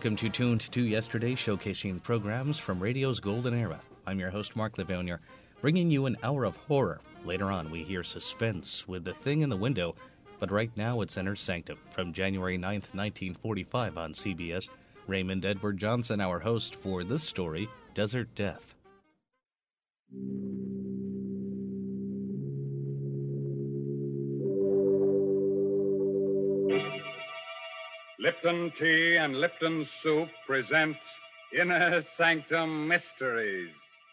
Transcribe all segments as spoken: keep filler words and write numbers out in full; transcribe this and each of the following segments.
Welcome to Tuned to Yesterday, showcasing programs from radio's golden era. I'm your host, Mark Livonia, bringing you an hour of horror. Later on, we hear suspense with The Thing in the Window, but right now it's Inner Sanctum. From January ninth, nineteen forty-five on C B S, Raymond Edward Johnson, our host for this story, Desert Death. Lipton Tea and Lipton Soup present Inner Sanctum Mysteries.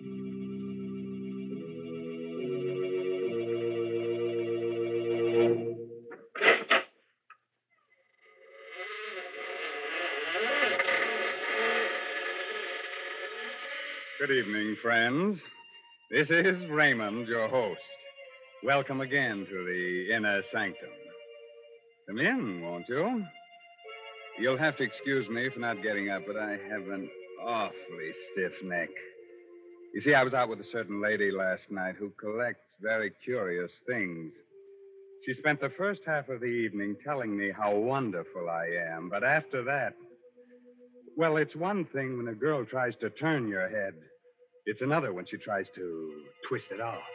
Good evening, friends. This is Raymond, your host. Welcome again to the Inner Sanctum. Come in, won't you? You'll have to excuse me for not getting up, but I have an awfully stiff neck. You see, I was out with a certain lady last night who collects very curious things. She spent the first half of the evening telling me how wonderful I am, but after that, well, it's one thing when a girl tries to turn your head. It's another when she tries to twist it off.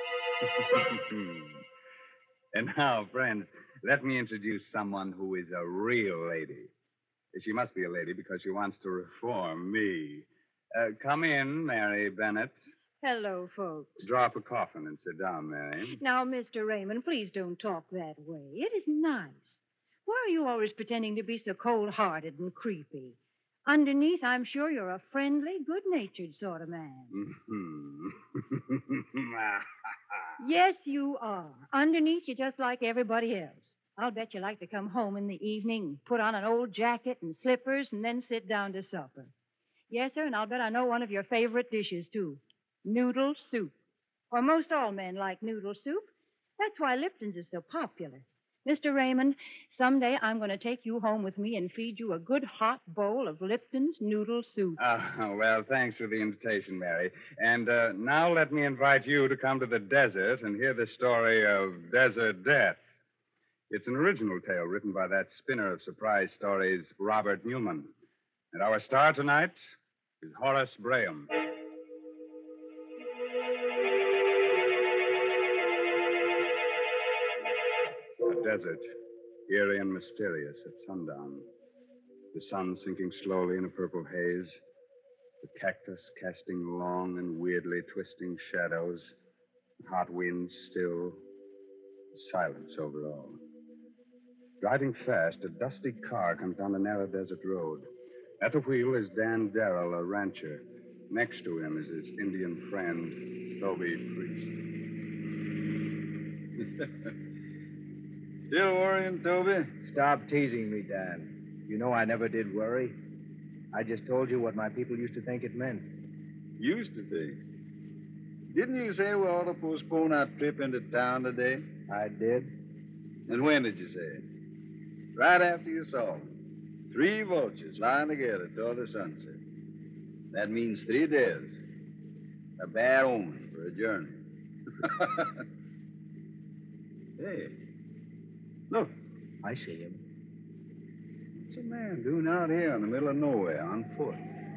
And now, friends, let me introduce someone who is a real lady. She must be a lady because she wants to reform me. Uh, come in, Mary Bennett. Hello, folks. Draw up a coffin and sit down, Mary. Now, Mister Raymond, please don't talk that way. It isn't nice. Why are you always pretending to be so cold-hearted and creepy? Underneath, I'm sure you're a friendly, good-natured sort of man. Yes, you are. Underneath, you're just like everybody else. I'll bet you like to come home in the evening, put on an old jacket and slippers, and then sit down to supper. Yes, sir, and I'll bet I know one of your favorite dishes, too. Noodle soup. Or most all men like noodle soup. That's why Lipton's is so popular. Mister Raymond, someday I'm going to take you home with me and feed you a good hot bowl of Lipton's noodle soup. Oh, well, thanks for the invitation, Mary. And uh, now let me invite you to come to the desert and hear the story of Desert Death. It's an original tale written by that spinner of surprise stories, Robert Newman. And our star tonight is Horace Braham. The desert, eerie and mysterious at sundown. The sun sinking slowly in a purple haze. The cactus casting long and weirdly twisting shadows. The hot winds still. Silence over all. Driving fast, a dusty car comes down the narrow desert road. At the wheel is Dan Darrell, a rancher. Next to him is his Indian friend, Toby Priest. Still worrying, Toby? Stop teasing me, Dan. You know I never did worry. I just told you what my people used to think it meant. Used to think? Didn't you say we ought to postpone our trip into town today? I did. And when did you say it? Right after you saw them. Three vultures lying together toward the sunset. That means three days. A bad omen for a journey. Hey, look. I see him. What's a man doing out here in the middle of nowhere on foot?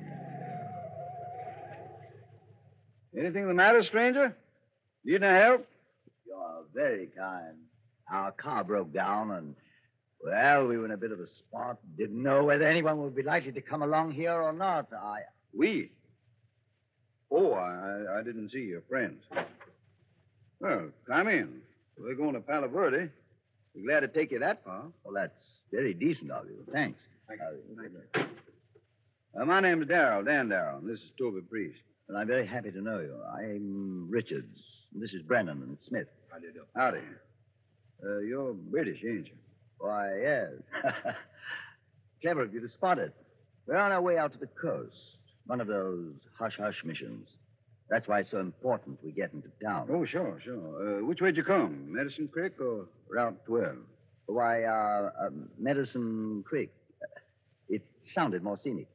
Anything the matter, stranger? Need any help? You're very kind. Our car broke down, and, well, we were in a bit of a spot. Didn't know whether anyone would be likely to come along here or not. I... We? Oh, I, I didn't see your friends. Well, come in. We're going to Palo Verde. We're glad to take you that far. Well, that's very decent of you. Thanks. Thank you. Thank you. Uh, my name's Darrell, Dan Darrell, and this is Toby Priest. Well, I'm very happy to know you. I'm Richards. This is Brennan and Smith. How do you do? Howdy. Uh, you're British, ain't you? Why, yes. Clever of you to spot it. We're on our way out to the coast. One of those hush-hush missions. That's why it's so important we get into town. Oh, sure, sure. Uh, which way'd you come? Medicine Creek or Route twelve? Why, uh, uh Medicine Creek. Uh, it sounded more scenic.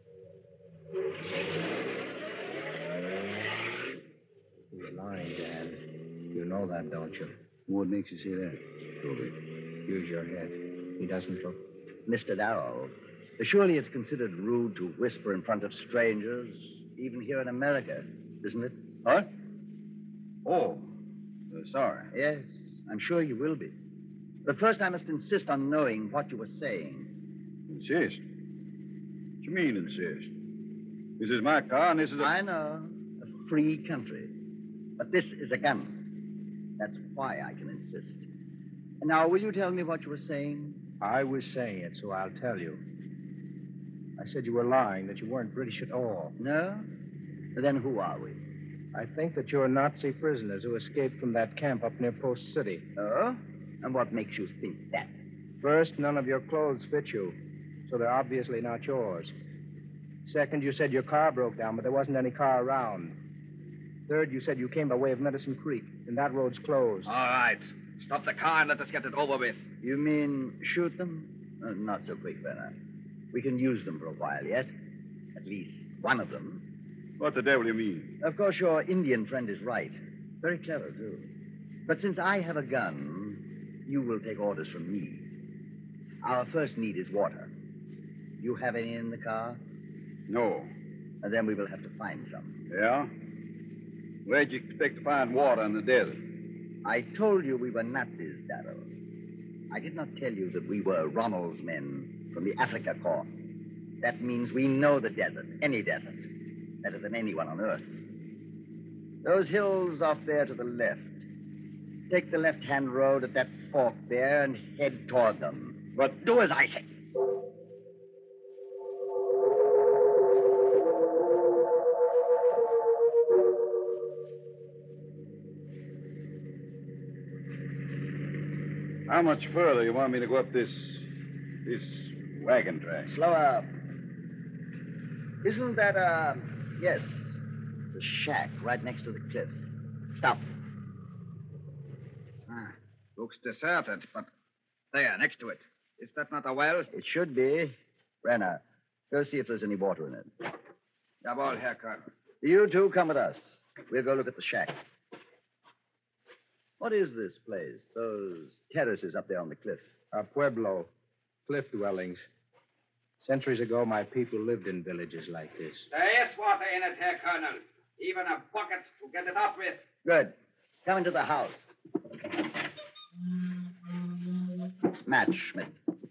He's lying, Dan. You know that, don't you? What makes you say that, Toby? Use your head. He doesn't look. Mister Darrow, Surely it's considered rude to whisper in front of strangers, even here in America, isn't it? What? Oh, uh, sorry. Yes, I'm sure you will be. But first I must insist on knowing what you were saying. Insist? What you mean, insist? This is my car, and this is a... I know. A free country. But this is a gun. That's why I can insist. And now, will you tell me what you were saying? I was saying it, so I'll tell you. I said you were lying, that you weren't British at all. No? Then who are we? I think that you're Nazi prisoners who escaped from that camp up near Post City. Oh? And what makes you think that? First, none of your clothes fit you, so they're obviously not yours. Second, you said your car broke down, but there wasn't any car around. Third, you said you came by way of Medicine Creek, and that road's closed. All right. Stop the car and let us get it over with. You mean shoot them? Uh, not so quick, Bernard. We can use them for a while yet. At least one of them. What the devil you mean? Of course, your Indian friend is right. Very clever, too. But since I have a gun, you will take orders from me. Our first need is water. You have any in the car? No. And then we will have to find some. Yeah? Where'd you expect to find water in the desert? I told you we were Nazis, Darrell. I did not tell you that we were Rommel's men from the Africa Corps. That means we know the desert, any desert, better than anyone on Earth. Those hills off there to the left. Take the left-hand road at that fork there and head toward them. But do as I say. How much further you want me to go up this... this wagon track? Slow up. Isn't that, uh... yes, the shack right next to the cliff. Stop. Ah, looks deserted, but there, next to it. Is that not a well? It should be. Brenner, go see if there's any water in it. Jawohl, Herr Colonel. You two come with us. We'll go look at the shack. What is this place? Those terraces up there on the cliff? A pueblo. Cliff dwellings. Centuries ago, my people lived in villages like this. There is water in it, Herr Colonel. Even a bucket to get it up with. Good. Come into the house. Match, Schmidt.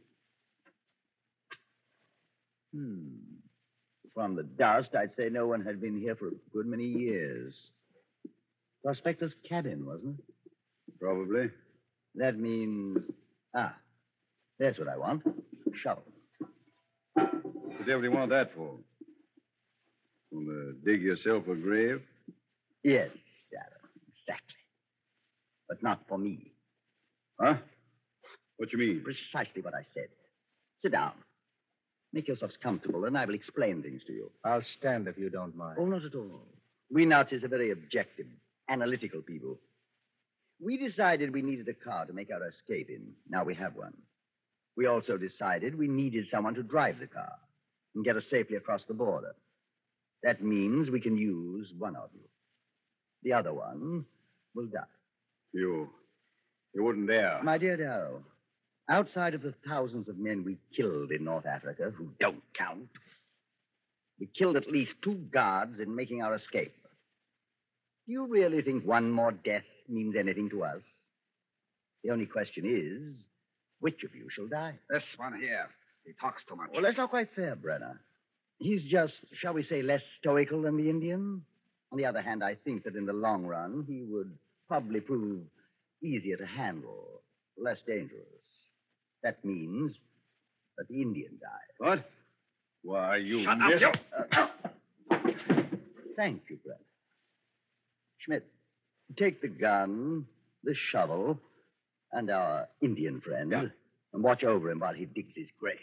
Hmm. From the dust, I'd say no one had been here for a good many years. Prospector's cabin, wasn't it? Probably. That means... Ah, that's what I want. Shovel. What the devil do you want that for? Want to dig yourself a grave? Yes, Darrell, exactly. But not for me. Huh? What you mean? Precisely what I said. Sit down. Make yourselves comfortable, and I will explain things to you. I'll stand if you don't mind. Oh, not at all. We Nazis are very objective, analytical people. We decided we needed a car to make our escape in. Now we have one. We also decided we needed someone to drive the car and get us safely across the border. That means we can use one of you. The other one will die. You... you wouldn't dare. My dear Darrow, outside of the thousands of men we killed in North Africa, who don't count, we killed at least two guards in making our escape. Do you really think one more death means anything to us? The only question is, which of you shall die? This one here. He talks too much. Well, that's not quite fair, Brenner. He's just, shall we say, less stoical than the Indian. On the other hand, I think that in the long run, he would probably prove easier to handle, less dangerous. That means that the Indian dies. What? Why, you... Shut mis- up, you... Uh, thank you, Brenner. Schmidt, take the gun, the shovel, and our Indian friend, Yeah. and watch over him while he digs his grave.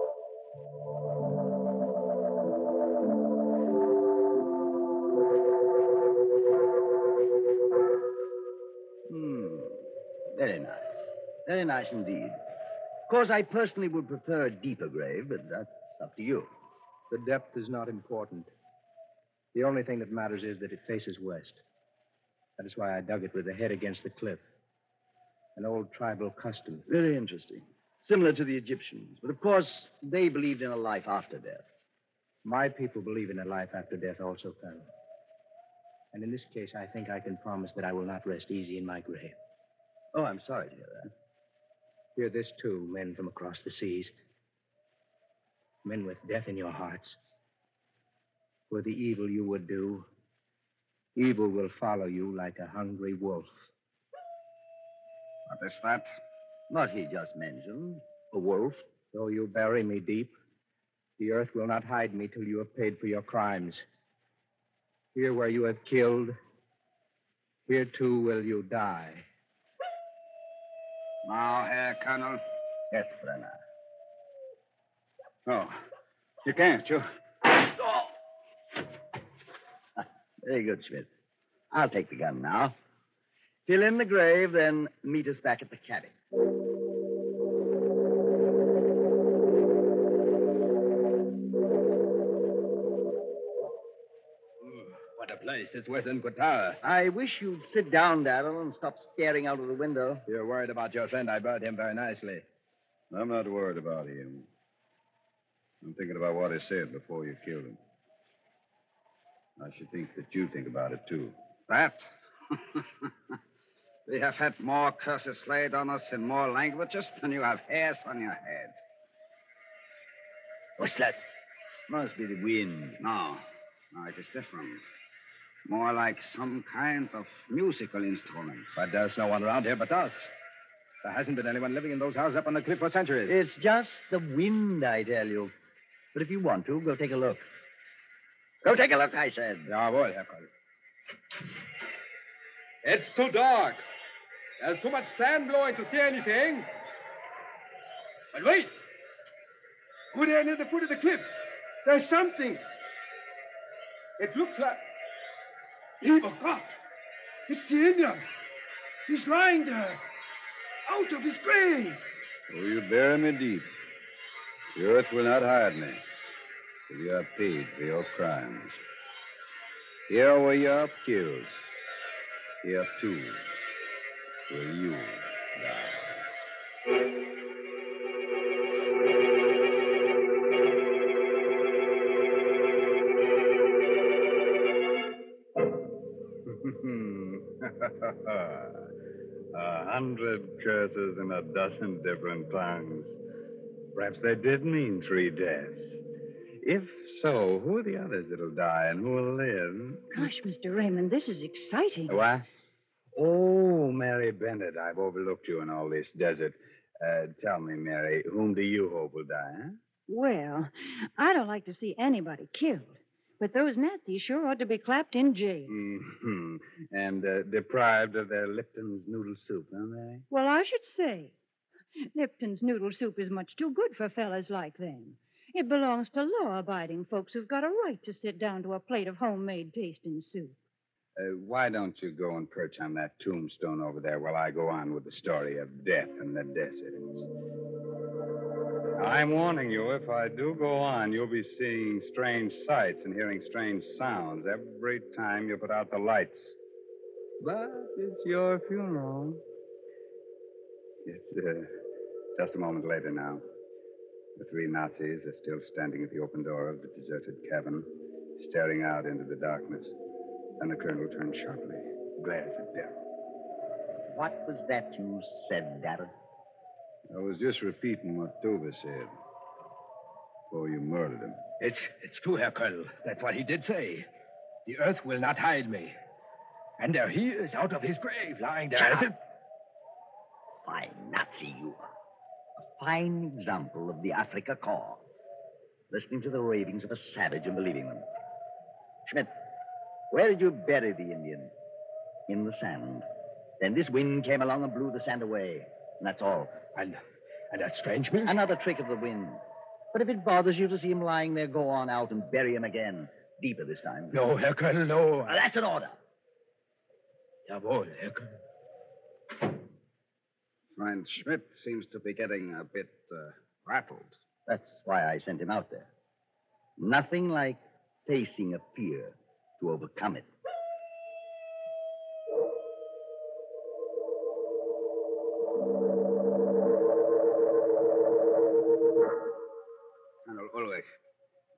Hmm. Very nice. Very nice indeed. Of course, I personally would prefer a deeper grave, but that's up to you. The depth is not important. The only thing that matters is that it faces west. That is why I dug it with the head against the cliff. An old tribal custom. Very interesting. similar to the Egyptians. But of course, they believed in a life after death. My people believe in a life after death also, Colonel. And in this case, I think I can promise that I will not rest easy in my grave. Oh, I'm sorry to hear that. Hear this, too, men from across the seas. Men with death in your hearts. For the evil you would do, evil will follow you like a hungry wolf. What is that? What he just mentioned. A wolf. Though you bury me deep, the earth will not hide me till you have paid for your crimes. Here where you have killed, here too will you die. Now, Herr Colonel. Yes, Brenner. Oh, you can't, you. Ah, very good, Schmidt. I'll take the gun now. Fill in the grave, then meet us back at the cabin. What a place. It's worse than Qatar. I wish you'd sit down, Darrell, and stop staring out of the window. You're worried about your friend. I buried him very nicely. I'm not worried about him. I'm thinking about what he said before you killed him. I should think that you think about it, too. That? We have had more curses laid on us in more languages than you have hairs on your head. What's that? Must be the wind. No. No, it is different. More like some kind of musical instrument. But there's no one around here but us. There hasn't been anyone living in those houses up on the cliff for centuries. It's just the wind, I tell you. But if you want to, go take a look. Go take a look, I said. Ja, wohl, Herr Koll. It's too dark. There's too much sand blowing to see anything. But wait. Go there near the foot of the cliff. There's something. It looks like... Lieber Gott! It's the Indian. He's lying there. Out of his grave. Oh, you bury me deep. The earth will not hide me till you have paid for your crimes. Here where you are killed, here too will you die. A hundred curses in a dozen different tongues. Perhaps they did mean three deaths. If so, who are the others that'll die and who will live? Gosh, Mister Raymond, this is exciting. What? Oh, Mary Bennett, I've overlooked you in all this desert. Uh, tell me, Mary, whom do you hope will die, huh? Well, I don't like to see anybody killed. But those Nazis sure ought to be clapped in jail. Mm-hmm. And uh, deprived of their Lipton's noodle soup, aren't they? Well, I should say. Lipton's noodle soup is much too good for fellas like them. It belongs to law-abiding folks who've got a right to sit down to a plate of homemade tasting soup. Uh, why don't you go and perch on that tombstone over there while I go on with the story of death in the desert? I'm warning you, if I do go on, you'll be seeing strange sights and hearing strange sounds every time you put out the lights. But it's your funeral. It's uh, just a moment later now. The three Nazis are still standing at the open door of the deserted cabin, staring out into the darkness. Then the colonel turns sharply, glares at Darrell. What was that you said, Darrell? I was just repeating what Tova said before you murdered him. It's, it's true, Herr Colonel. That's what he did say. The earth will not hide me. And there he is out of his grave, lying there. Shut as up. Fine Nazi you are. A fine example of the Afrika Korps. Listening to the ravings of a savage and believing them. Schmidt, where did you bury the Indian? In the sand. Then this wind came along and blew the sand away. And that's all. And, and that strange man? Another trick of the wind. But if it bothers you to see him lying there, go on out and bury him again. Deeper this time. No, Herr Colonel, no. Now, that's an order. Jawohl, Herr Colonel. Friend Schmidt seems to be getting a bit uh, rattled. That's why I sent him out there. Nothing like facing a fear to overcome it.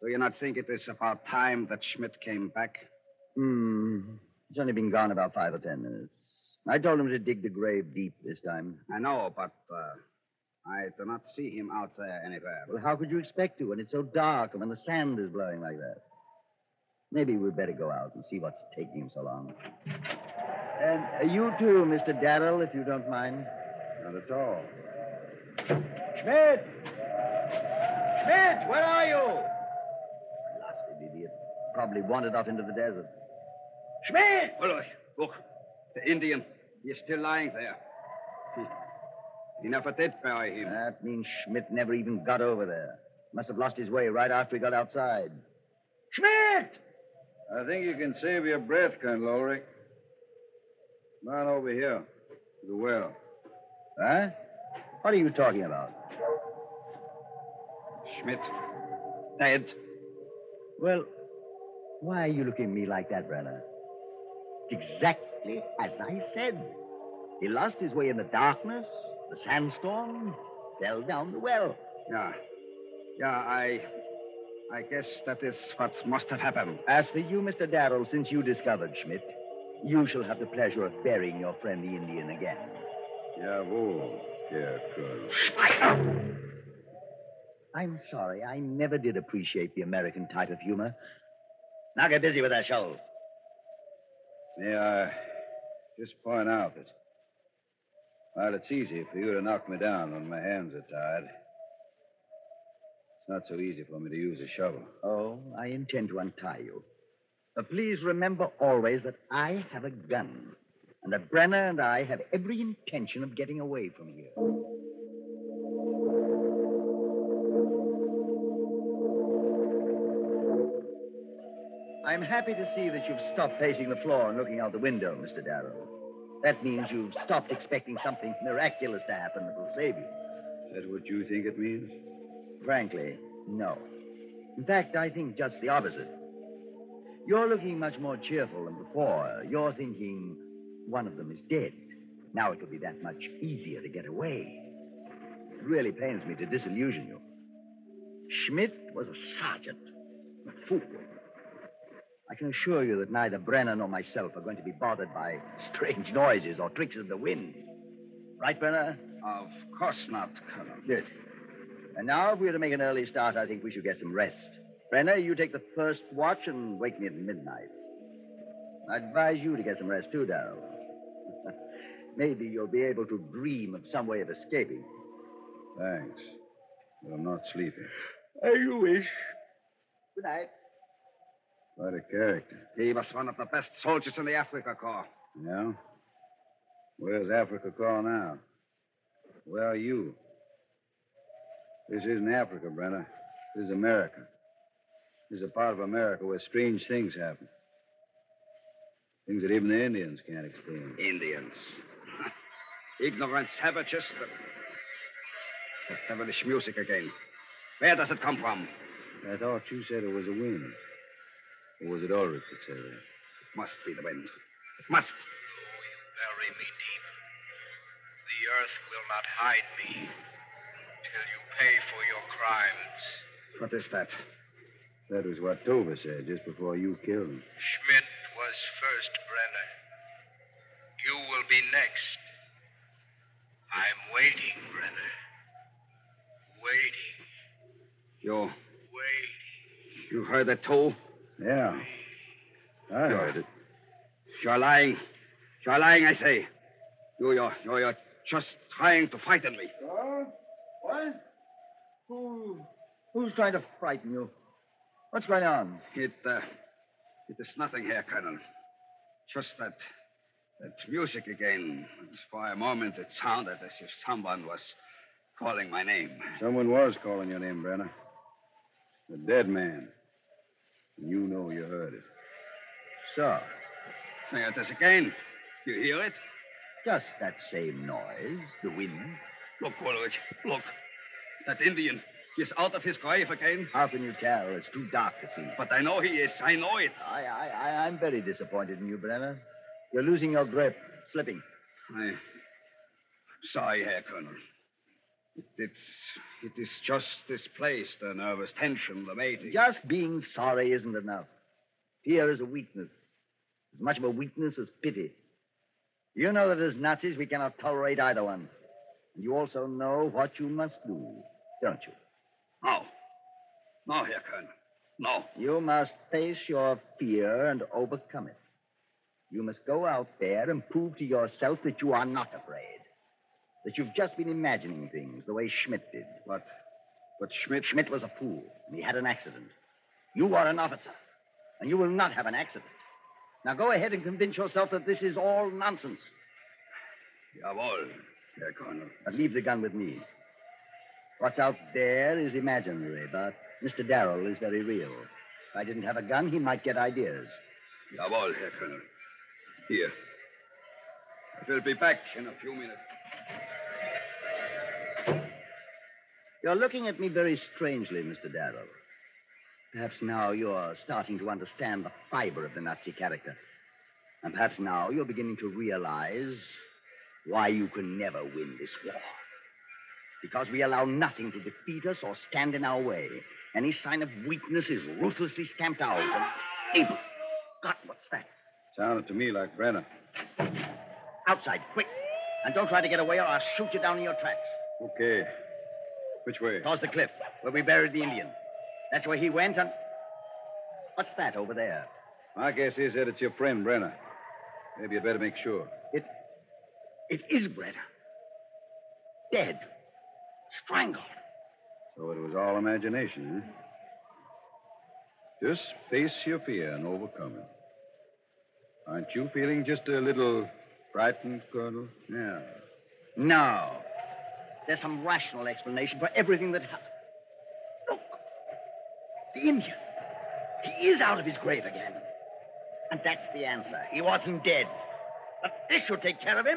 Do you not think it is about time that Schmidt came back? Hmm. He's only been gone about five or ten minutes. I told him to dig the grave deep this time. I know, but uh, I do not see him out there anywhere. Well, how could you expect to when it's so dark and when the sand is blowing like that? Maybe we'd better go out and see what's taking him so long. And uh, you too, Mister Darrell, if you don't mind. Not at all. Schmidt! Schmidt, where are you? Blasted idiot. Probably wandered off into the desert. Schmidt! Oh, look, look. The Indian. He is still lying there. He, he never did bury him. That means Schmidt never even got over there. Must have lost his way right after he got outside. Schmidt! I think you can save your breath, Colonel Ulrich. Come on over here to the well. Huh? What are you talking about? Schmidt. Dead. Well, why are you looking at me like that, Brenner? It's exactly as I said. He lost his way in the darkness, the sandstorm, fell down the well. Yeah. Yeah, I... I guess that is what must have happened. As for you, Mister Darrell, since you discovered Schmidt, you shall have the pleasure of burying your friend the Indian again. Jawohl, Herr Colonel. I'm sorry. I never did appreciate the American type of humor. Now get busy with that shovel. May I just point out that while it's easy for you to knock me down when my hands are tied, it's not so easy for me to use a shovel. Oh, I intend to untie you. But please remember always that I have a gun, and that Brenner and I have every intention of getting away from here. I'm happy to see that you've stopped pacing the floor and looking out the window, Mister Darrow. That means you've stopped expecting something miraculous to happen that will save you. Is that what you think it means? Frankly, no. In fact, I think just the opposite. You're looking much more cheerful than before. You're thinking one of them is dead. Now it'll be that much easier to get away. It really pains me to disillusion you. Schmidt was a sergeant, a fool. I can assure you that neither Brenner nor myself are going to be bothered by strange noises or tricks of the wind. Right, Brenner? Of course not, Colonel. Good. And now, if we're to make an early start, I think we should get some rest. Brenner, you take the first watch and wake me at midnight. I advise you to get some rest, too, Darrell. Maybe you'll be able to dream of some way of escaping. Thanks. But I'm not sleeping. As you wish. Good night. Quite a character. He was one of the best soldiers in the Africa Corps. Yeah? Where's Africa Corps now? Where are you? This isn't Africa, Brenner. This is America. This is a part of America where strange things happen. Things that even the Indians can't explain. Indians. Ignorant savages. That, that devilish music again. Where does it come from? I thought you said it was a wind. Or was it Ulrich that said that? It must be the wind. It must. Though you bury me deep, the earth will not hide me till you pay for your crimes. What is that? That was what Tova said just before you killed him. Schmidt was first, Brenner. You will be next. I'm waiting, Brenner. Waiting. You... Waiting. You heard that, too? Yeah. I heard it. You're lying. You're lying, I say. You, you're, you're, you're just trying to frighten me. Huh? What? Who, who's trying to frighten you? What's going on? It, uh, it is nothing here, Colonel. Just that, that music again. For a moment, it sounded as if someone was calling my name. Someone was calling your name, Brenner. The dead man. You know you heard it. So, There it is again. You hear it? just that same noise, the wind. Look, Ulrich, look. That Indian, he's out of his grave again. How can you tell? It's too dark to see. But I know he is. I know it. I, I, I, I'm very disappointed in you, Brenner. You're losing your grip, slipping. I... Sorry, Herr Colonel. It, it's, it is just this place, the nervous tension, the mating. Just being sorry isn't enough. Fear is a weakness. As much of a weakness as pity. You know that as Nazis we cannot tolerate either one. And you also know what you must do, don't you? No. No, Herr Colonel. No. You must face your fear and overcome it. You must go out there and prove to yourself that you are not afraid. That you've just been imagining things the way Schmidt did. But, but Schmidt... Schmidt was a fool. And he had an accident. You are an officer. And you will not have an accident. Now go ahead and convince yourself that this is all nonsense. Jawohl, Herr Colonel. But leave the gun with me. What's out there is imaginary, but Mister Darrell is very real. If I didn't have a gun, he might get ideas. Jawohl, Herr Colonel. Here. I will be back in a few minutes. You're looking at me very strangely, Mister Darrell. Perhaps now you're starting to understand the fiber of the Nazi character. And perhaps now you're beginning to realize why you can never win this war. Because we allow nothing to defeat us or stand in our way. Any sign of weakness is ruthlessly stamped out. And... Evil! God, what's that? Sounded to me like Brenner. Outside, quick. And don't try to get away or I'll shoot you down in your tracks. Okay. Which way? Towards the cliff, where we buried the Indian. That's where he went, and... What's that over there? My guess is that it's your friend, Brenner. Maybe you'd better make sure. It... It is Brenner. Dead. Strangled. So it was all imagination, huh? Just face your fear and overcome it. Aren't you feeling just a little frightened, Colonel? No. No. There's some rational explanation for everything that happened. Look. The Indian. He is out of his grave again. And that's the answer. He wasn't dead. But this should take care of him.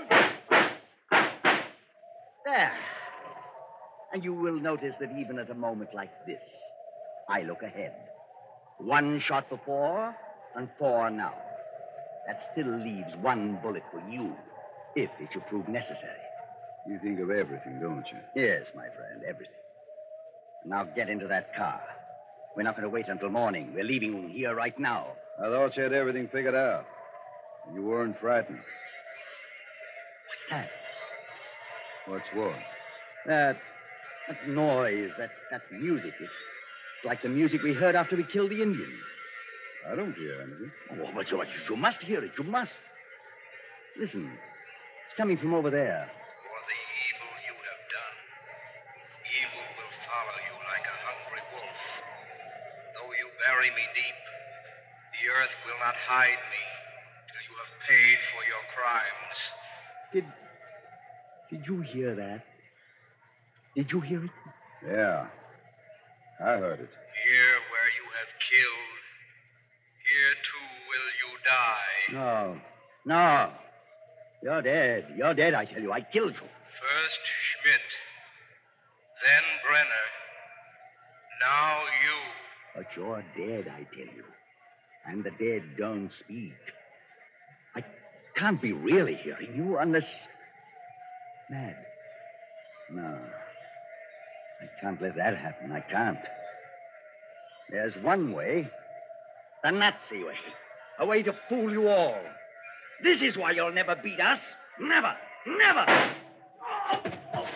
There. And you will notice that even at a moment like this, I look ahead. One shot before and four now. That still leaves one bullet for you, if it should prove necessary. You think of everything, don't you? Yes, my friend, everything. Now get into that car. We're not going to wait until morning. We're leaving here right now. I thought you had everything figured out. You weren't frightened. What's that? What's what? That, that noise, that, that music. It's like the music we heard after we killed the Indian. I don't hear anything. Oh, but you, you must hear it. You must. Listen. It's coming from over there. For the evil you have done, evil will follow you like a hungry wolf. Though you bury me deep, the earth will not hide me till you have paid for your crimes. Did... Did you hear that? Did you hear it? Yeah. I heard it. Here where you have killed, here too will you die. No. No. You're dead. You're dead, I tell you. I killed you. First Schmidt, then Brenner, now you. But you're dead, I tell you. And the dead don't speak. I can't be really hearing you unless... Mad. No. I can't let that happen. I can't. There's one way. The Nazi way. A way to fool you all. This is why you'll never beat us. Never. Never. Oh. Oh.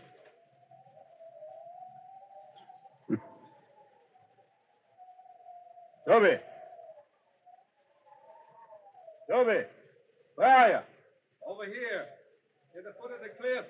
Toby. Toby. Where are you? Over here. Near the foot of the cliff.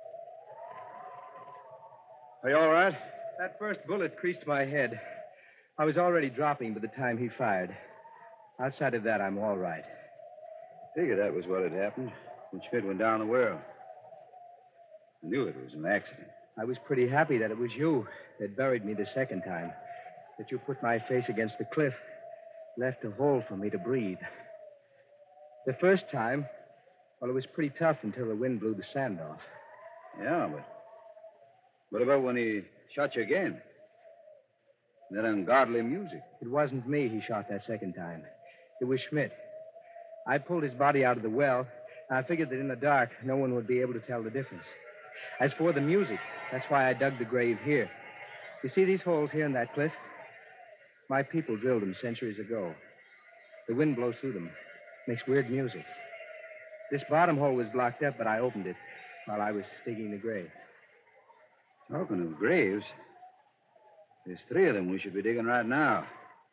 Are you all right? That first bullet creased my head. I was already dropping by the time he fired. Outside of that, I'm all right. Figured that was what had happened when Schmidt went down the well. I knew it was an accident. I was pretty happy that it was you that buried me the second time. That you put my face against the cliff, left a hole for me to breathe. The first time, well, it was pretty tough until the wind blew the sand off. Yeah, but what about when he shot you again? That ungodly music. It wasn't me he shot that second time. It was Schmidt. I pulled his body out of the well. I figured that in the dark, no one would be able to tell the difference. As for the music, That's why I dug the grave here. You see these holes here in that cliff? My people drilled them centuries ago. The wind blows through them. Makes weird music. This bottom hole was blocked up, but I opened it while I was digging the grave. Talking of graves, there's three of them we should be digging right now.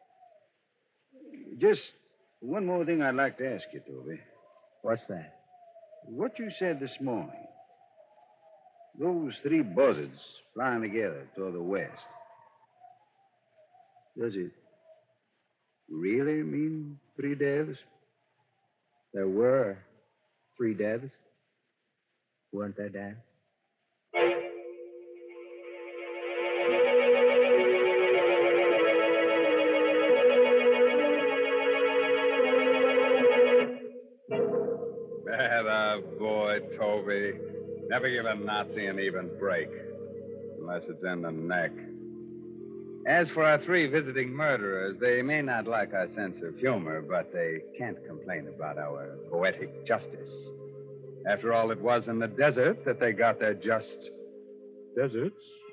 Just one more thing I'd like to ask you, Toby. What's that? What you said this morning. Those three buzzards flying together toward the west. Does it really mean three devs? There were three devs. Weren't there, Dan? Better boy, Toby. Never give a Nazi an even break. Unless it's in the neck. As for our three visiting murderers, they may not like our sense of humor, but they can't complain about our poetic justice. After all, it was in the desert that they got their just deserts.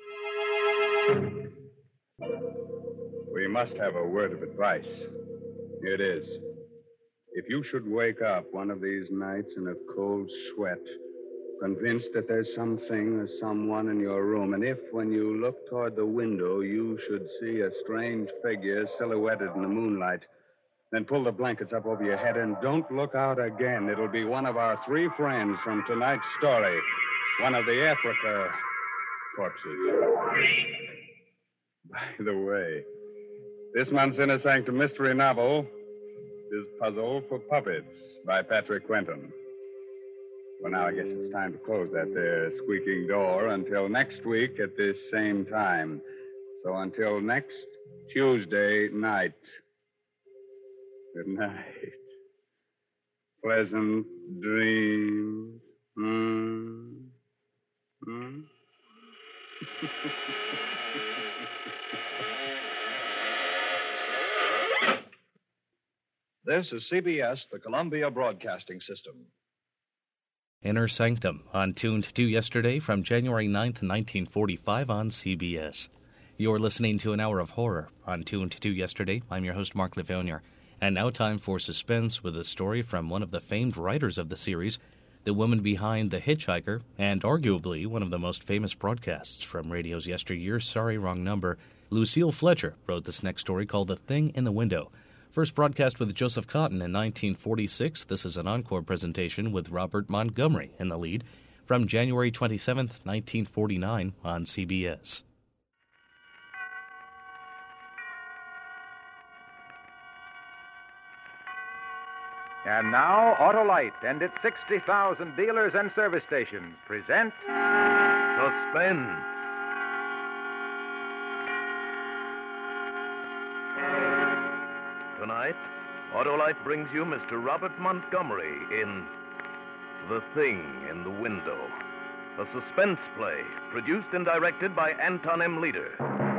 We must have a word of advice. Here it is. If you should wake up one of these nights in a cold sweat, convinced that there's something or someone in your room, and if, when you look toward the window, you should see a strange figure silhouetted in the moonlight, then pull the blankets up over your head and don't look out again. It'll be one of our three friends from tonight's story, one of the Africa corpses. By the way, this month's Inner Sanctum mystery novel is Puzzle for Puppets by Patrick Quentin. Well, now I guess it's time to close that there squeaking door until next week at this same time. So until next Tuesday night. Good night. Pleasant dreams. Hmm? Hmm? This is C B S, the Columbia Broadcasting System. Inner Sanctum, on Tuned to Yesterday from January ninth, nineteen forty-five on C B S. You're listening to an hour of horror on Tuned to Yesterday. I'm your host, Mark Livonier. And now time for suspense with a story from one of the famed writers of the series, the woman behind The Hitchhiker, and arguably one of the most famous broadcasts from radio's yesteryear, Sorry, Wrong Number. Lucille Fletcher wrote this next story called The Thing in the Window. First broadcast with Joseph Cotten in nineteen forty-six. This is an encore presentation with Robert Montgomery in the lead from January twenty-seventh, nineteen forty-nine on C B S. And now, Autolite and its sixty thousand dealers and service stations present Suspense. Tonight, Autolite brings you Mister Robert Montgomery in The Thing in the Window, a suspense play produced and directed by Anton M. Leader.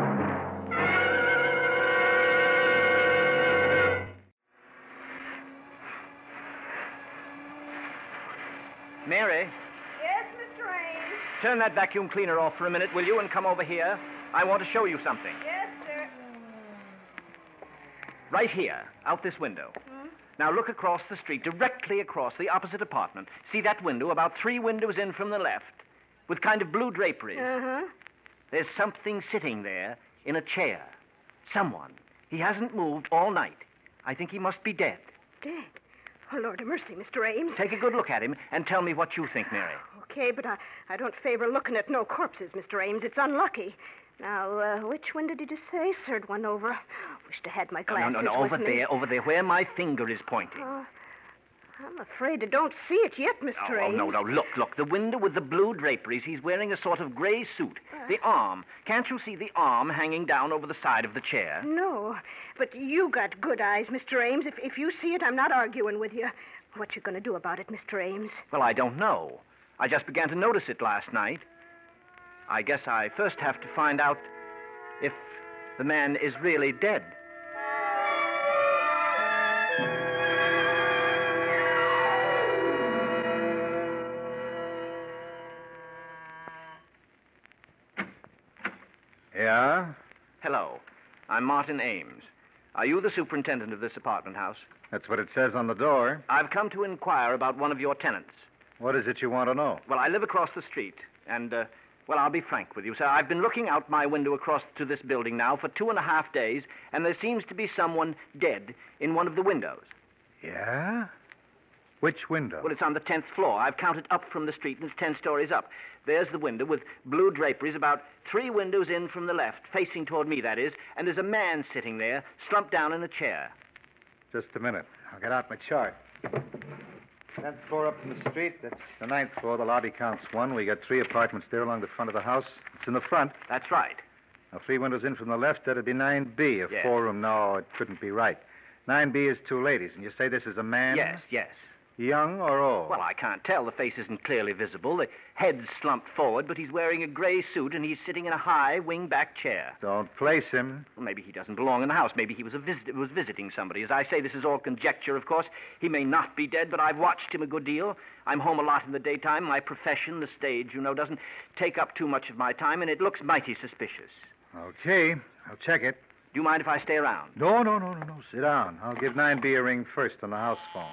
Mary, Yes, Mister Ames? turn that vacuum cleaner off for a minute, will you, and come over here? I want to show you something. Yes, sir. Right here, out this window. Hmm? Now look across the street, directly across the opposite apartment. See that window about three windows in from the left, with kind of blue draperies? Uh-huh. There's something sitting there in a chair. Someone. He hasn't moved all night. I think he must be dead. Dead? Oh, Lord of mercy, Mister Ames. Take a good look at him and tell me what you think, Mary. Okay, but I, I don't favor looking at no corpses, Mister Ames. It's unlucky. Now, uh, which window did you say? Third one over. Wish to had my No, glasses no, no, no, with over me. there, over there, where my finger is pointing. Uh, I'm afraid I don't see it yet, Mister Oh, Ames. no, no, look, look. The window with the blue draperies. He's wearing a sort of gray suit. Uh. The arm. Can't you see the arm hanging down over the side of the chair? No, but you got good eyes, Mister Ames. If, if you see it, I'm not arguing with you. What you going to do about it, Mister Ames? Well, I don't know. I just began to notice it last night. I guess I first have to find out if the man is really dead. Yeah? Hello. I'm Martin Ames. Are you the superintendent of this apartment house? That's what it says on the door. I've come to inquire about one of your tenants. What is it you want to know? Well, I live across the street, and, uh, well, I'll be frank with you, sir. I've been looking out my window across to this building now for two and a half days, and there seems to be someone dead in one of the windows. Yeah? Which window? Well, it's on the tenth floor. I've counted up from the street, and it's ten stories up. There's the window with blue draperies about three windows in from the left, facing toward me, that is, and there's a man sitting there, slumped down in a chair. Just a minute. I'll get out my chart. Tenth floor up from the street. That's the ninth floor. The lobby counts one. We got three apartments there along the front of the house. It's in the front. That's right. Now, three windows in from the left, that'd be nine B, a Yes. four-room. No, it couldn't be right. nine B is two ladies, and you say this is a man? Yes, yes. Young or old? Well, I can't tell. The face isn't clearly visible. The head's slumped forward, but he's wearing a gray suit, and he's sitting in a high, wing-back chair. Don't place him. Well, maybe he doesn't belong in the house. Maybe he was a visit- was visiting somebody. As I say, this is all conjecture, of course. He may not be dead, but I've watched him a good deal. I'm home a lot in the daytime. My profession, the stage, you know, doesn't take up too much of my time, and it looks mighty suspicious. Okay, I'll check it. Do you mind if I stay around? No, no, no, no, no. Sit down. I'll give nine B a ring first on the house phone.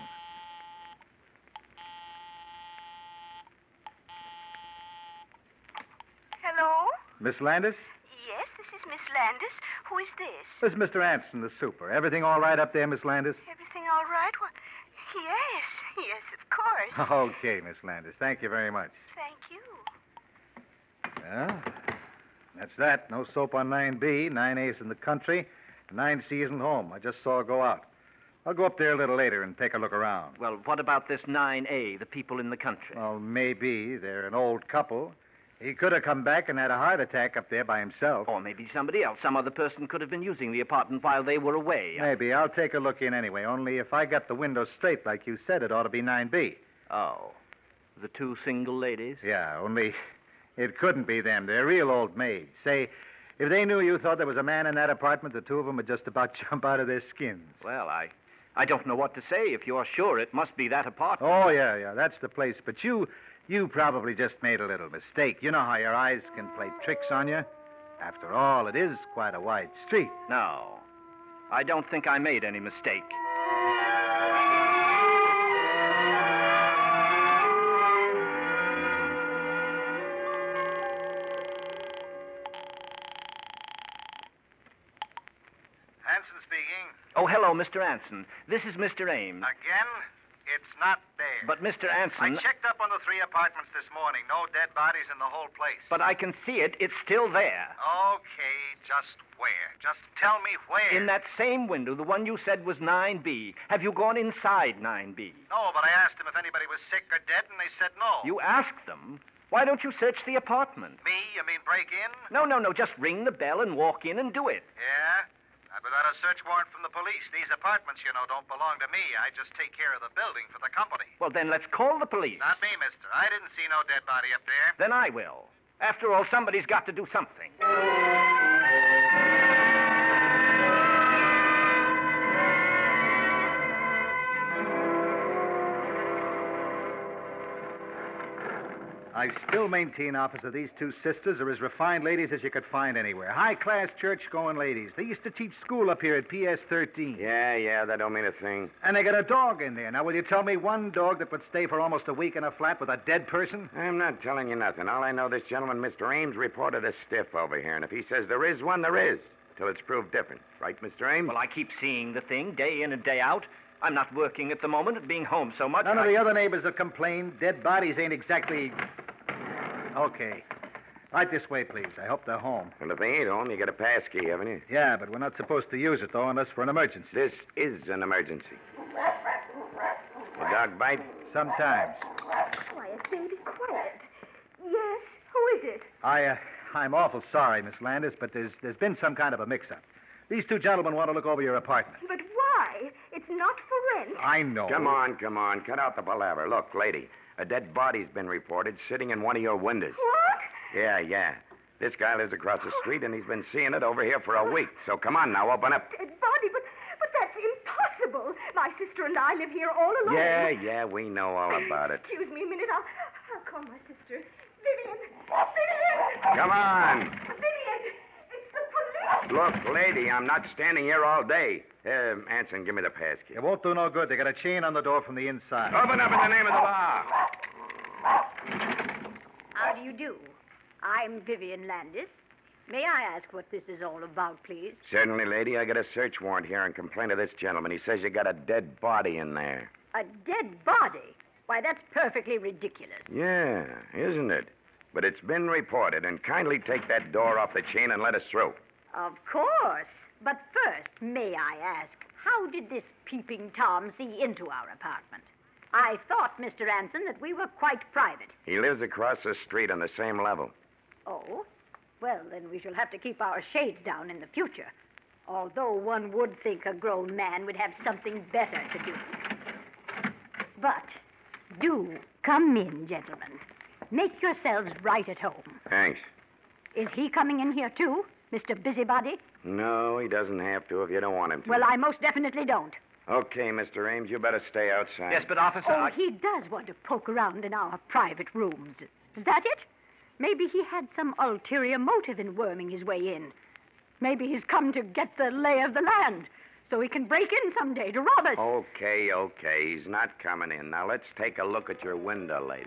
Hello? Miss Landis? Yes, this is Miss Landis. Who is this? This is Mister Anson, the super. Everything all right up there, Miss Landis? Everything all right? Well, yes, yes, of course. Okay, Miss Landis. Thank you very much. Thank you. Well, that's that. No soap on nine B. nine A's in the country. nine C isn't home. I just saw her go out. I'll go up there a little later and take a look around. Well, what about this nine A, the people in the country? Well, maybe. They're an old couple. He could have come back and had a heart attack up there by himself. Or maybe somebody else. Some other person could have been using the apartment while they were away. Maybe. I'll take a look in anyway. Only if I got the window straight like you said, it ought to be nine B. Oh. The two single ladies? Yeah, only it couldn't be them. They're real old maids. Say, if they knew you thought there was a man in that apartment, the two of them would just about jump out of their skins. Well, I... I don't know what to say. If you're sure, it must be that apartment. Oh, yeah, yeah, that's the place. But you, you probably just made a little mistake. You know how your eyes can play tricks on you? After all, it is quite a wide street. No, I don't think I made any mistake. Hanson speaking. Oh, hello, Mister Anson. This is Mister Ames. Again? It's not there. But, Mister Anson... I checked up on the three apartments this morning. No dead bodies in the whole place. But I can see it. It's still there. Okay, just where? Just tell me where. In that same window, the one you said was nine B. Have you gone inside nine B? No, but I asked them if anybody was sick or dead, and they said no. You asked them? Why don't you search the apartment? Me? You mean break in? No, no, no. Just ring the bell and walk in and do it. Yeah? Not without a search warrant from the police. These apartments, you know, don't belong to me. I just take care of the building for the company. Well, then let's call the police. Not me, mister. I didn't see no dead body up there. Then I will. After all, somebody's got to do something. I still maintain, officer, these two sisters are as refined ladies as you could find anywhere. High-class church-going ladies. They used to teach school up here at P S thirteen. Yeah, yeah, that don't mean a thing. And they got a dog in there. Now, will you tell me one dog that would stay for almost a week in a flat with a dead person? I'm not telling you nothing. All I know, this gentleman, Mister Ames, reported a stiff over here. And if he says there is one, there is. Till it's proved different. Right, Mister Ames? Well, I keep seeing the thing day in and day out. I'm not working at the moment at being home so much. None I... of the other neighbors have complained. Dead bodies ain't exactly... Okay. Right this way, please. I hope they're home. Well, if they ain't home, you got a pass key, haven't you? Yeah, but we're not supposed to use it, though, unless for an emergency. This is an emergency. The dog bite? Sometimes. Quiet, baby, quiet. Yes, who is it? I, uh, I'm awful sorry, Miss Landis, but there's there's been some kind of a mix-up. These two gentlemen want to look over your apartment. But why? It's not for rent. I know. Come on, come on. Cut out the palaver. Look, lady, a dead body's been reported sitting in one of your windows. What? Yeah, yeah. This guy lives across the street, and he's been seeing it over here for a week. So come on now, open up. Dead body, but, but that's impossible. My sister and I live here all alone. Yeah, yeah, we know all about it. Excuse me a minute. I'll, I'll call my sister. Vivian! Vivian! Come on. Vivian! It's Look, lady, I'm not standing here all day. Uh, Anson, give me the pass key. It won't do no good. They got a chain on the door from the inside. Open up in the name of the law. How do you do? I'm Vivian Landis. May I ask what this is all about, please? Certainly, lady. I got a search warrant here and complaint of this gentleman. He says you got a dead body in there. A dead body? Why, that's perfectly ridiculous. Yeah, isn't it? But it's been reported, and kindly take that door off the chain and let us through. Of course. But first, may I ask, how did this peeping Tom see into our apartment? I thought, Mister Anson, that we were quite private. He lives across the street on the same level. Oh? Well, then we shall have to keep our shades down in the future. Although one would think a grown man would have something better to do. But do come in, gentlemen. Make yourselves right at home. Thanks. Is he coming in here, too, Mister Busybody? No, he doesn't have to if you don't want him to. Well, I most definitely don't. Okay, Mister Ames, you better stay outside. Yes, but, officer, Oh, I... he does want to poke around in our private rooms. Is that it? Maybe he had some ulterior motive in worming his way in. Maybe he's come to get the lay of the land so he can break in someday to rob us. Okay, okay. He's not coming in. Now, let's take a look at your window, lady.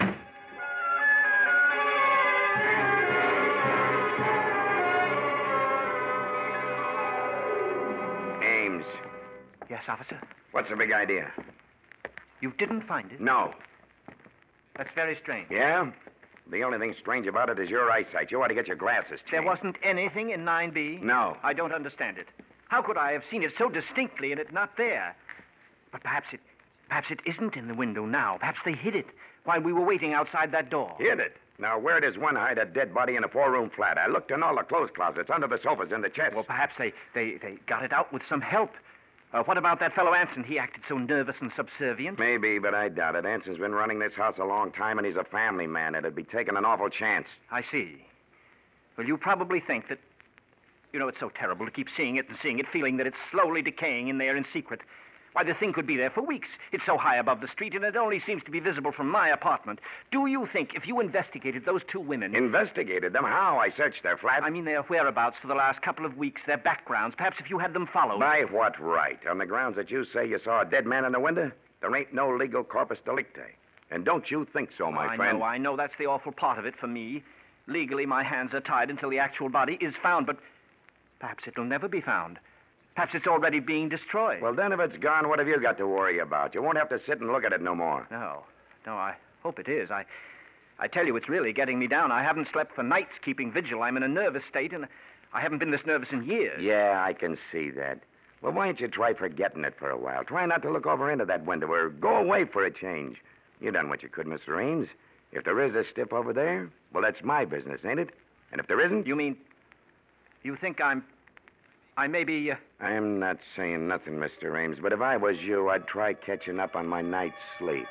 Ames. Yes, officer? What's the big idea? You didn't find it? No. That's very strange. Yeah? The only thing strange about it is your eyesight. You ought to get your glasses changed. There wasn't anything in nine B? No. I don't understand it. How could I have seen it so distinctly and it not there? But perhaps it perhaps it isn't in the window now. Perhaps they hid it while we were waiting outside that door. Hid it? Now, where does one hide a dead body in a four-room flat? I looked in all the clothes closets, under the sofas, in the chests. Well, perhaps they, they, they got it out with some help. Uh, what about that fellow Anson? He acted so nervous and subservient. Maybe, but I doubt it. Anson's been running this house a long time, and he's a family man. It'd be taking an awful chance. I see. Well, you probably think that... You know, it's so terrible to keep seeing it and seeing it, feeling that it's slowly decaying in there in secret. Why, the thing could be there for weeks. It's so high above the street, and it only seems to be visible from my apartment. Do you think if you investigated those two women... Investigated them? How? I searched their flat. I mean their whereabouts for the last couple of weeks, their backgrounds. Perhaps if you had them followed... By what right? On the grounds that you say you saw a dead man in the window? There ain't no legal corpus delicti. And don't you think so, my I friend? I know, I know. That's the awful part of it for me. Legally, my hands are tied until the actual body is found, but perhaps it'll never be found. Perhaps it's already being destroyed. Well, then if it's gone, what have you got to worry about? You won't have to sit and look at it no more. No. No, I hope it is. I I tell you, it's really getting me down. I haven't slept for nights keeping vigil. I'm in a nervous state, and I haven't been this nervous in years. Yeah, I can see that. Well, why don't you try forgetting it for a while? Try not to look over into that window or go away for a change. You done what you could, Mister Ames. If there is a stiff over there, well, that's my business, ain't it? And if there isn't... You mean... You think I'm... I may be... Uh... I'm not saying nothing, Mister Ames, but if I was you, I'd try catching up on my night's sleep.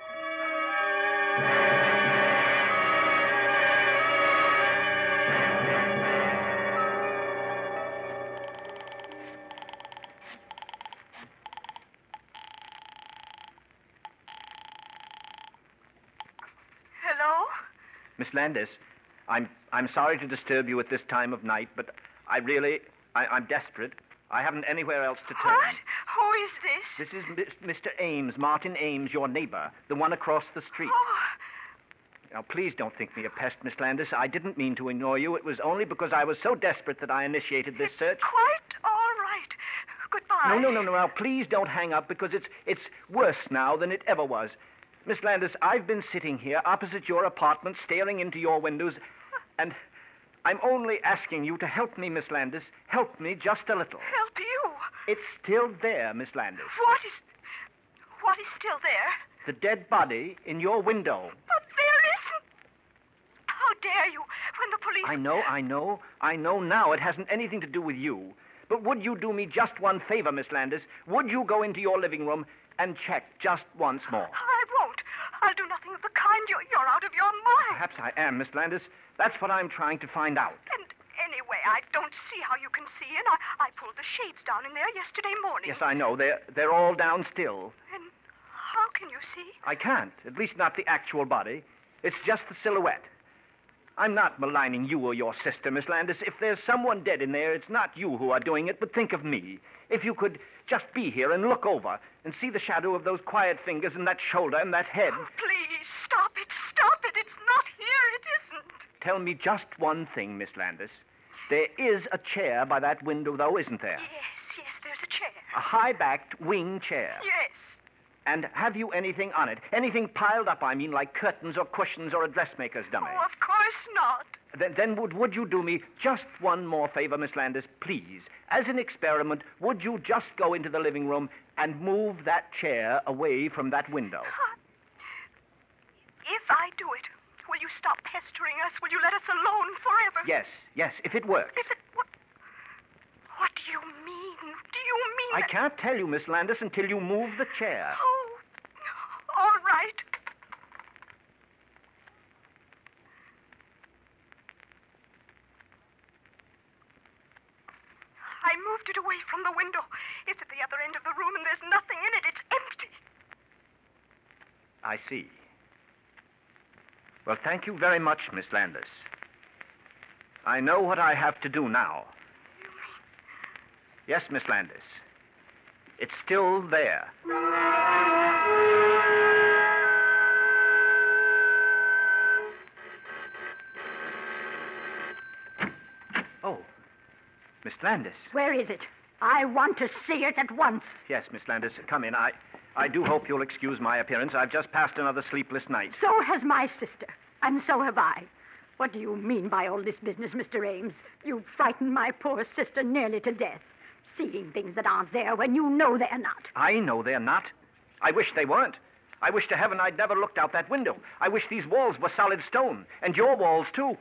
Hello? Miss Landis, I'm I'm sorry to disturb you at this time of night, but I really... I, I'm desperate. I haven't anywhere else to turn. What? Who is this? This is Mister Ames, Martin Ames, your neighbor, the one across the street. Oh. Now, please don't think me a pest, Miss Landis. I didn't mean to annoy you. It was only because I was so desperate that I initiated this search. Quite all right. Goodbye. No, no, no, no. Now, please don't hang up because it's it's worse now than it ever was. Miss Landis, I've been sitting here opposite your apartment, staring into your windows, and I'm only asking you to help me, Miss Landis. Help me just a little. Help you? It's still there, Miss Landis. What is... What is still there? The dead body in your window. But there isn't. How dare you, when the police... I know, I know, I know now. It hasn't anything to do with you. But would you do me just one favor, Miss Landis? Would you go into your living room and check just once more? I won't. I'll do nothing of the kind. You're, you're out of your mind. Perhaps I am, Miss Landis. That's what I'm trying to find out. And anyway, I don't see how you can see in. I, I pulled the shades down in there yesterday morning. Yes, I know. They're, they're all down still. And how can you see? I can't. At least not the actual body. It's just the silhouette. I'm not maligning you or your sister, Miss Landis. If there's someone dead in there, it's not you who are doing it, but think of me. If you could just be here and look over and see the shadow of those quiet fingers and that shoulder and that head. Oh, please, stop it, stop it. It's not here, it isn't. Tell me just one thing, Miss Landis. There is a chair by that window, though, isn't there? Yes, yes, there's a chair. A high-backed wing chair. Yes. And have you anything on it? Anything piled up, I mean, like curtains or cushions or a dressmaker's dummy? Oh, of course not. Then, then would, would you do me just one more favor, Miss Landis, please? As an experiment, would you just go into the living room and move that chair away from that window? Uh, if I do it, will you stop pestering us? Will you let us alone forever? Yes, yes, if it works. If it... What, what do you mean? Do you mean... I that... can't tell you, Miss Landis, until you move the chair. Oh, all right. I moved it away from the window. It's at the other end of the room, and there's nothing in it. It's empty. I see. Well, thank you very much, Miss Landis. I know what I have to do now. Yes, Miss Landis. It's still there. Oh, Miss Landis. Where is it? I want to see it at once. Yes, Miss Landis, come in. I, I do hope you'll excuse my appearance. I've just passed another sleepless night. So has my sister, and so have I. What do you mean by all this business, Mister Ames? You frightened my poor sister nearly to death, seeing things that aren't there when you know they're not. I know they're not. I wish they weren't. I wish to heaven I'd never looked out that window. I wish these walls were solid stone, and your walls, too.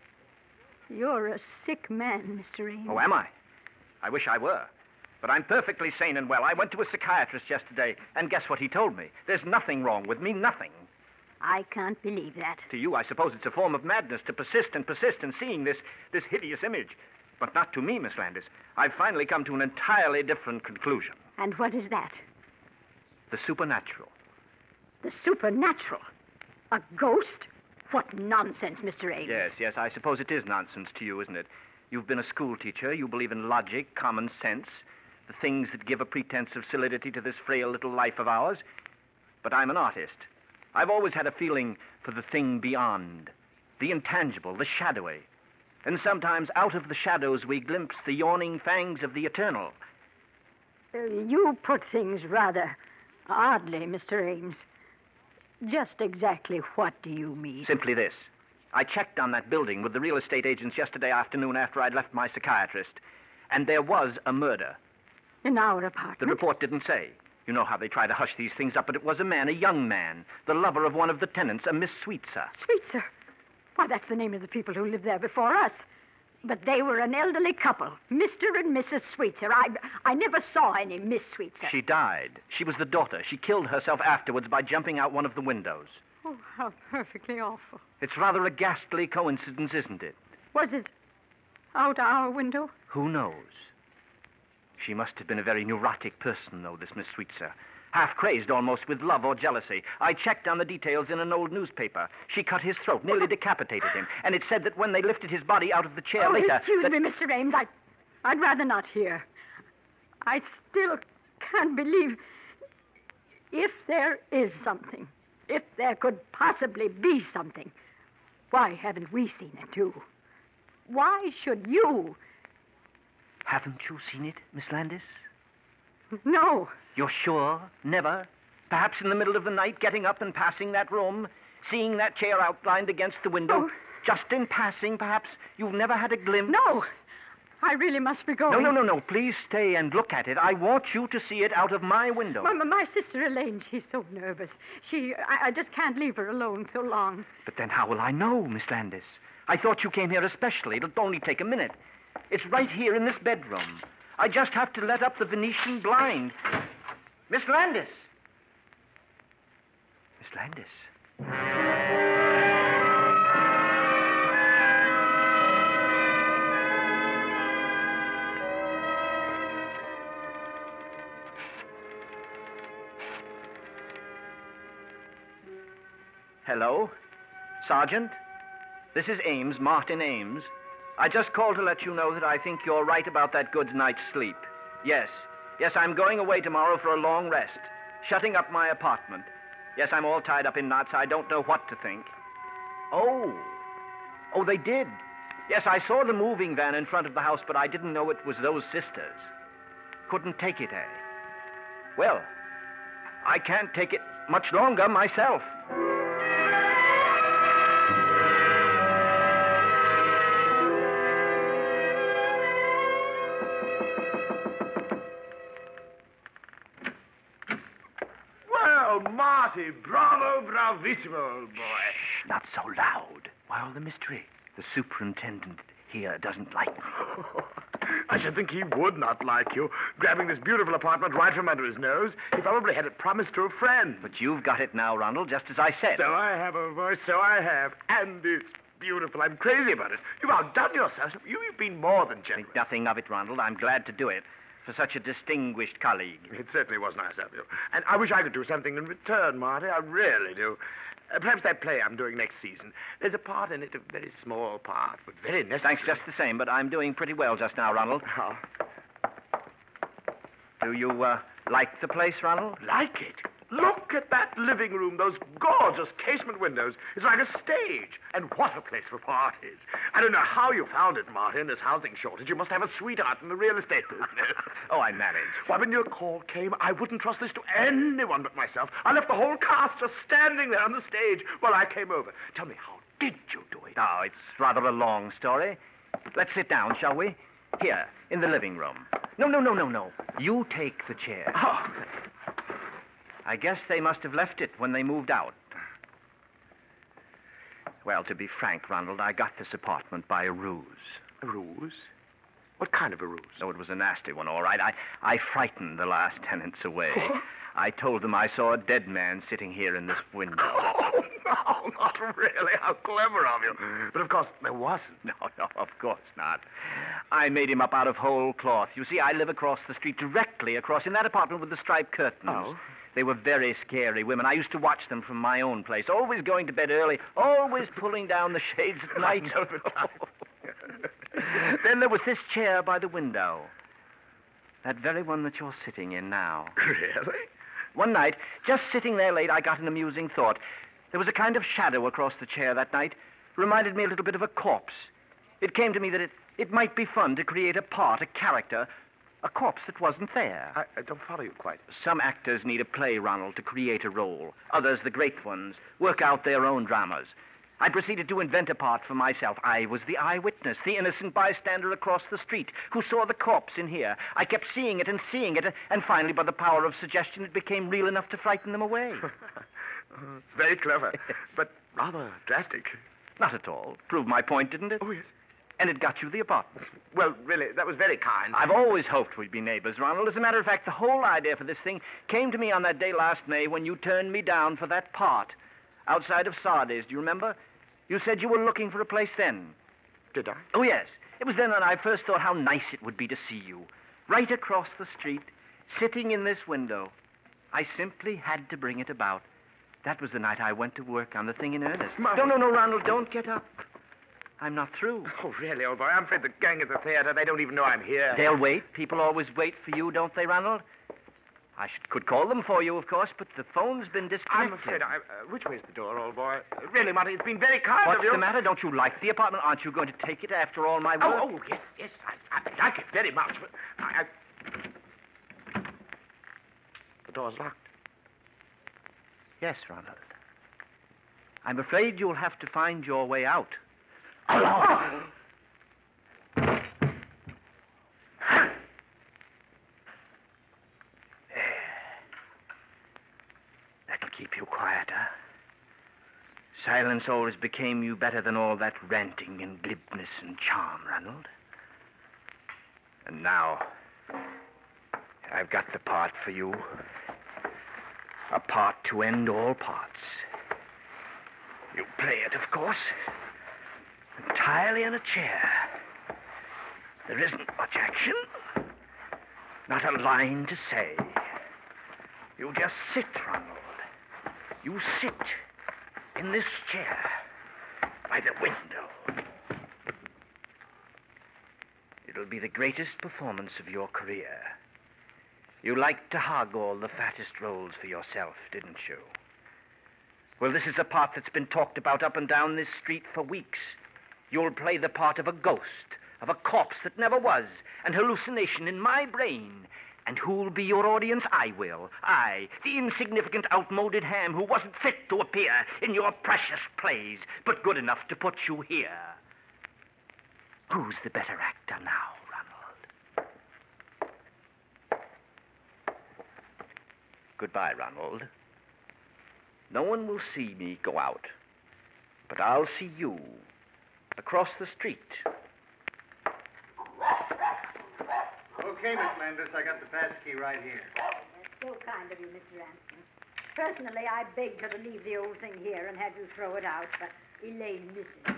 You're a sick man, Mister Ames. Oh, am I? I wish I were. But I'm perfectly sane and well. I went to a psychiatrist yesterday, and guess what he told me? There's nothing wrong with me, nothing. I can't believe that. To you, I suppose it's a form of madness to persist and persist in seeing this, this hideous image. But not to me, Miss Landis. I've finally come to an entirely different conclusion. And what is that? The supernatural. The supernatural? A ghost? What nonsense, Mister Ames. Yes, yes, I suppose it is nonsense to you, isn't it? You've been a school teacher. You believe in logic, common sense, the things that give a pretense of solidity to this frail little life of ours. But I'm an artist. I've always had a feeling for the thing beyond, the intangible, the shadowy. And sometimes out of the shadows we glimpse the yawning fangs of the eternal. Uh, you put things rather oddly, Mister Ames. Just exactly what do you mean? Simply this. I checked on that building with the real estate agents yesterday afternoon after I'd left my psychiatrist, and there was a murder. In our apartment? The report didn't say. You know how they try to hush these things up, but it was a man, a young man, the lover of one of the tenants, a Miss Sweetser. Sweetser? Why, that's the name of the people who lived there before us. But they were an elderly couple, Mister and Missus Sweetser. I, I never saw any Miss Sweetser. She died. She was the daughter. She killed herself afterwards by jumping out one of the windows. Oh, how perfectly awful. It's rather a ghastly coincidence, isn't it? Was it out our window? Who knows? She must have been a very neurotic person, though, this Miss Sweetser. Half crazed almost with love or jealousy. I checked on the details in an old newspaper. She cut his throat, nearly decapitated him. And it said that when they lifted his body out of the chair oh, later... excuse that... me, Mister Ames. I, I'd rather not hear. I still can't believe... If there is something, if there could possibly be something, why haven't we seen it, too? Why should you... Haven't you seen it, Miss Landis? No. You're sure? Never? Perhaps in the middle of the night, getting up and passing that room, seeing that chair outlined against the window? Oh. Just in passing, perhaps? You've never had a glimpse? No. I really must be going. No, no, no, no. Please stay and look at it. I want you to see it out of my window. My, my sister Elaine, she's so nervous. She, I, I just can't leave her alone so long. But then how will I know, Miss Landis? I thought you came here especially. It'll only take a minute. It's right here in this bedroom. I just have to let up the Venetian blind. Miss Landis! Miss Landis? Hello? Sergeant? This is Ames, Martin Ames. I just called to let you know that I think you're right about that good night's sleep. Yes. Yes, I'm going away tomorrow for a long rest. Shutting up my apartment. Yes, I'm all tied up in knots. I don't know what to think. Oh. Oh, they did. Yes, I saw the moving van in front of the house, but I didn't know it was those sisters. Couldn't take it, eh? Well, I can't take it much longer myself. Marty, bravo, bravissimo, old boy. Shh, not so loud. Why all the mystery? The superintendent here doesn't like me. I should think he would not like you. Grabbing this beautiful apartment right from under his nose, he probably had it promised to a friend. But you've got it now, Ronald, just as I said. So I have, old boy, so I have. And it's beautiful. I'm crazy about it. You've outdone yourself. You, you've been more than generous. Think nothing of it, Ronald. I'm glad to do it. For such a distinguished colleague. It certainly was nice of you. And I wish I could do something in return, Marty. I really do. Uh, perhaps that play I'm doing next season. There's a part in it, a very small part, but very necessary. Thanks just the same, but I'm doing pretty well just now, Ronald. Oh. Do you, uh, like the place, Ronald? Like it? Look at that living room, those gorgeous casement windows. It's like a stage. And what a place for parties. I don't know how you found it, Martin, this housing shortage. You must have a sweetheart in the real estate business. Oh, I managed. Why, when your call came, I wouldn't trust this to anyone but myself. I left the whole cast just standing there on the stage while I came over. Tell me, how did you do it? Oh, it's rather a long story. Let's sit down, shall we? Here, in the living room. No, no, no, no, no. You take the chair. Oh. I guess they must have left it when they moved out. Well, to be frank, Ronald, I got this apartment by a ruse. A ruse? What kind of a ruse? Oh, it was a nasty one, all right. I, I frightened the last tenants away. I told them I saw a dead man sitting here in this window. Oh, no, not really. How clever of you. But, of course, there wasn't. No, no, of course not. I made him up out of whole cloth. You see, I live across the street, directly across, in that apartment with the striped curtains. Oh? They were very scary women. I used to watch them from my own place, always going to bed early, always pulling down the shades at night. I know the type. Then there was this chair by the window. That very one that you're sitting in now. Really? One night, just sitting there late, I got an amusing thought. There was a kind of shadow across the chair that night. Reminded me a little bit of a corpse. It came to me that it, it might be fun to create a part, a character, a corpse that wasn't there. I, I don't follow you quite. Some actors need a play, Ronald, to create a role. Others, the great ones, work out their own dramas. I proceeded to invent a part for myself. I was the eyewitness, the innocent bystander across the street who saw the corpse in here. I kept seeing it and seeing it, and finally, by the power of suggestion, it became real enough to frighten them away. Oh, it's very clever, but rather drastic. Not at all. Proved my point, didn't it? Oh, yes. And it got you the apartment. Well, really, that was very kind. I've always hoped we'd be neighbors, Ronald. As a matter of fact, the whole idea for this thing came to me on that day last May when you turned me down for that part outside of Sardis. Do you remember? You said you were looking for a place then. Did I? Oh, yes. It was then that I first thought how nice it would be to see you. Right across the street, sitting in this window. I simply had to bring it about. That was the night I went to work on the thing in earnest. My... No, no, no, Ronald, don't get up. I'm not through. Oh, really, old boy? I'm afraid the gang at the theater, they don't even know I'm here. They'll wait. People always wait for you, don't they, Ronald? I should, could call them for you, of course, but the phone's been disconnected. I'm afraid I... Uh, which way's the door, old boy? Uh, really, Marty, it's been very kind What's of you. What's the matter? Don't you like the apartment? Aren't you going to take it after all my work? Oh, oh yes, yes, I, I like it very much, but I, I... The door's locked. Yes, Ronald. I'm afraid you'll have to find your way out. Oh. That'll keep you quieter. Silence always became you better than all that ranting and glibness and charm, Ronald. And now, I've got the part for you. A part to end all parts. You play it, of course. Entirely in a chair. There isn't much action. Not a line to say. You just sit, Ronald. You sit in this chair by the window. It'll be the greatest performance of your career. You liked to hog all the fattest roles for yourself, didn't you? Well, this is a part that's been talked about up and down this street for weeks. You'll play the part of a ghost, of a corpse that never was, an hallucination in my brain. And who'll be your audience? I will. I, the insignificant, outmoded ham who wasn't fit to appear in your precious plays, but good enough to put you here. Who's the better actor now, Ronald? Goodbye, Ronald. No one will see me go out, but I'll see you across the street. Okay, Miss Landis, I got the pass key right here. That's so kind of you, Mister Ransom. Personally, I begged her to leave the old thing here and have you throw it out, but Elaine misses.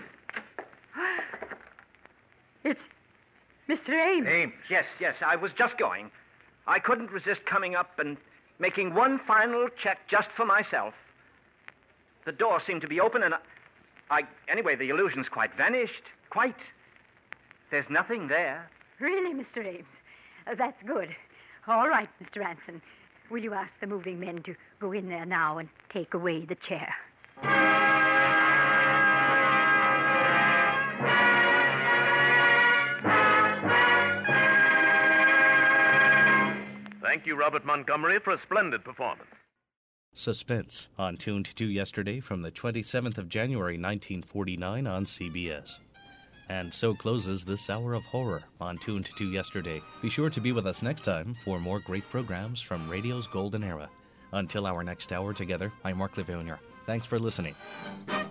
It's Mister Ames. Ames. Yes, yes, I was just going. I couldn't resist coming up and making one final check just for myself. The door seemed to be open, and I... I anyway, the illusion's quite vanished. Quite. There's nothing there. Really, Mister Ames? Uh, that's good. All right, Mister Ransom. Will you ask the moving men to go in there now and take away the chair? Thank you, Robert Montgomery, for a splendid performance. Suspense, on Tuned to Yesterday from the twenty-seventh of January, nineteen forty-nine on C B S. And so closes this hour of horror on Tuned to Yesterday. Be sure to be with us next time for more great programs from radio's golden era. Until our next hour together, I'm Mark Levonier. Thanks for listening.